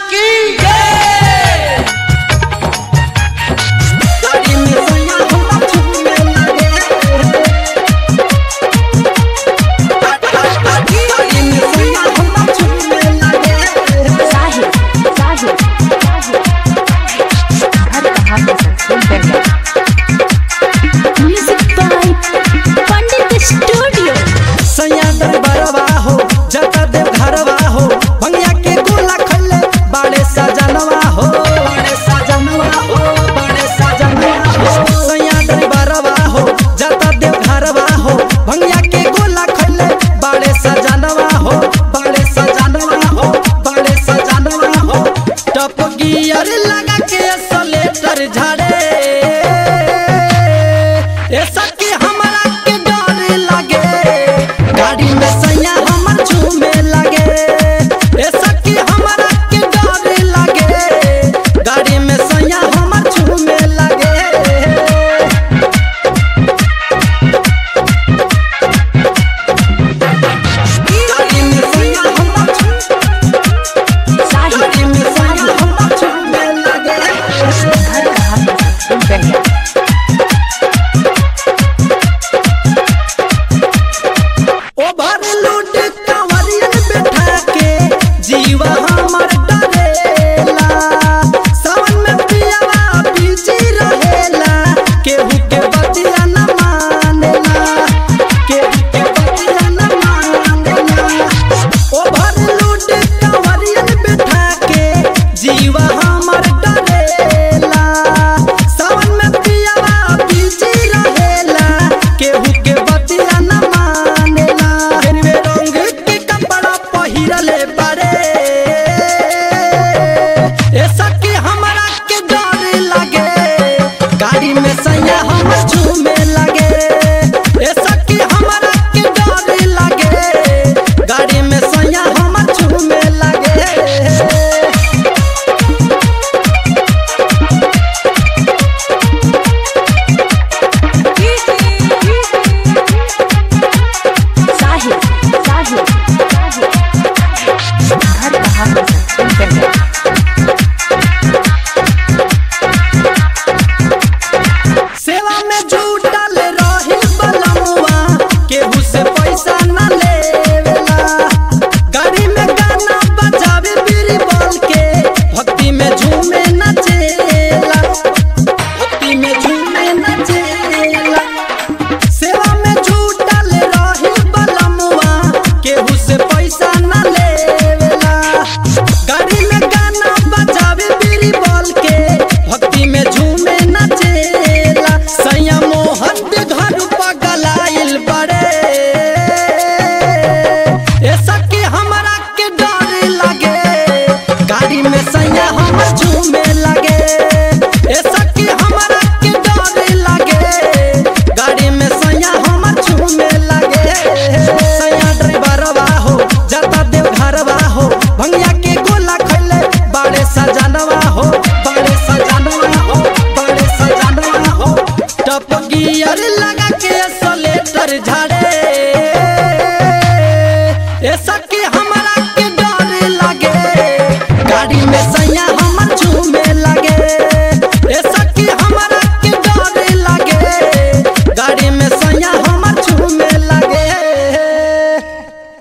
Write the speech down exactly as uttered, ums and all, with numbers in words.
की जय। गाड़ी में सैया हमरा छूने लगे, गाड़ी में सैया हमरा छूने लगे। साहिल साहिल घर कहाँ पे सक्सेस बढ़िया म्यूजिक बाय पंडित स्टूडियो। सैया दरबारवा हो जता देव घरवा हो, भंगिया के गोला खल्ले बाड़े सजनवा हो, बाड़े सजनवा हो, बाड़े सजनवा हो। सैया दरबारवा हो जता देव घरवा हो, भंगिया के गोला खल्ले बाड़े सजनवा हो, बाड़े सजनवा हो, बाड़े सजनवा हो। टप गियर लगा के सलेटर झाड़े, ऐसा कि हमरा के डर लगे, गाड़ी में सैया हमर झूमे लगे। ऐसा कि हमरा के डर लगे, गाड़ी में सैया हमर झूमे लगे। गाड़ी में सैया हमर साहिल गाड़ी में सैया हमर झूमे लगे। घर कहाँ पे सक्सेस बढ़िया ओवरलोड कंवरियन बैठा के जीवा हमर डरेला, सावन में पियावा बिजी रहेला, केहू के बतिया न मानेला, केहू के बतिया न मानेला। ओवरलोड कंवरियन बैठा के जीवा हमर डरेला, सावन में पियावा बिजी रहेला, केहू के बतिया न मानेला। गेरुए रंग के कपड़ा पहिरले बारे, ऐसा कि हमरा के डर लगे, गाड़ी में सैया हमर झूमे लगे। ऐसा कि हमरा के डर लगे, गाड़ी में सैया हमर झूमे लगे। साहिल साहिल घर कहाँ पे सक्सेस बढ़िया सेवा में जुटल रही बलमुआ, केहू से पैसा न लेवेला, गाड़ी में गाना बजावे बीरी बोल के, भक्ति में झूमे नचेला, भक्ति में झूमे नचेला। सेवा में जुटल रही बलमुआ, केहू से पैसा न लेवेला, गाड़ी में गाना बजावे बीरी बोल के, भक्ति में झूमे नचेला। सैया मोहन के घर पगलाइल बड़े, ऐसा कि हमरा के डर लगे, गाड़ी में सैया हमर झूमे लगे। ऐसा कि हमरा के डर लगे, गाड़ी में सैया हमर झूमे लगे। सैया ड्राइवरवा हो जता देव घरवा हो, भंगिया के गोला खैले बाड़े सजनवा हो, बाड़े सजनवा हो, बाड़े सजनवा हो। टप गियर लगा के सलेटर झाड़े, ऐसा कि